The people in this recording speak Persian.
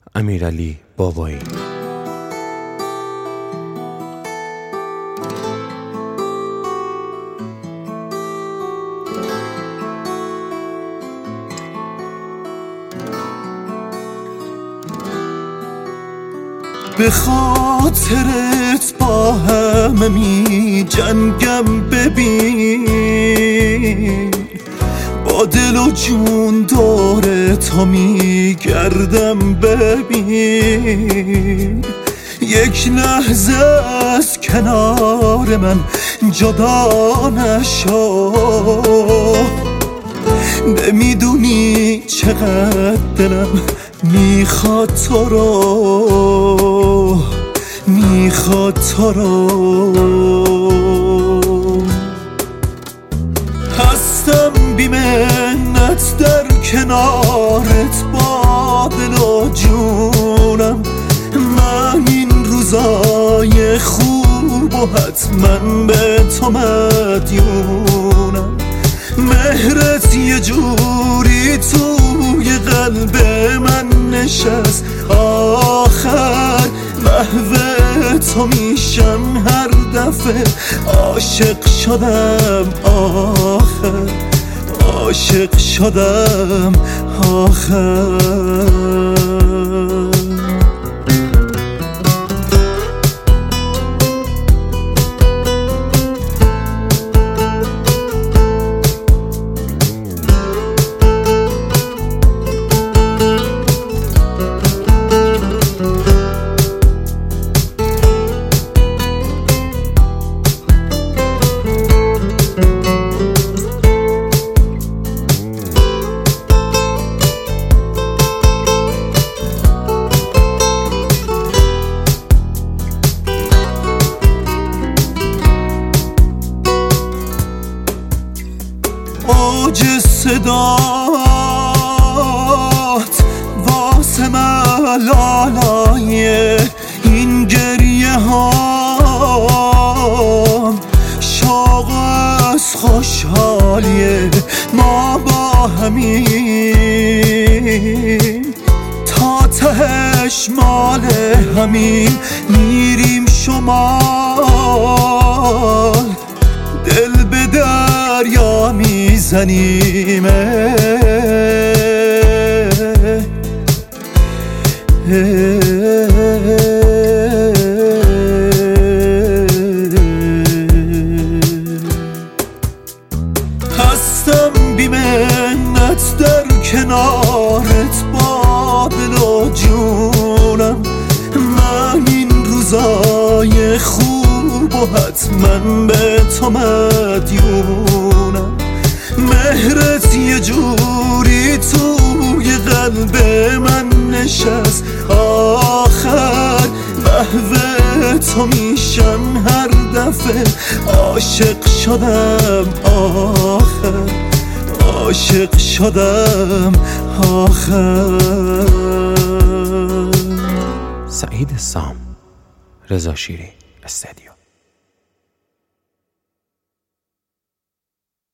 امیرعلی بابایی. به خاطرت با همه می جنگم، ببین با دل و جون دور تا می گردم، ببین یک لحظه از کنار من جدا نشو. نمیدونی چقدر دلم میخواد تو رو، میخواد تو رو. هستم بی منت در کنارت با دل و جونم. من این روزای خوب و حتما به تو مدیونم. مهرت یه جوری توی قلب من نشست، آخر محو تو میشم هر دفعه. عاشق شدم آخر، عاشق شدم آخر. اوج صدات واسه ملالای این گریه هام، شوق از خوشحالیه ما با همین. تا تهش مال همین میریم شمال، دل به دریا میزنیم. هستم بی منت در کنارت با دل و جونم. من این روزای خوب و حتما به تو مدیونم. مهرت یه جوری توی قلب من نشست، آخر محو تو میشم هر دفعه. عاشق شدم آخر، عاشق شدم آخر. سعید سام، رضا شیری استدیو.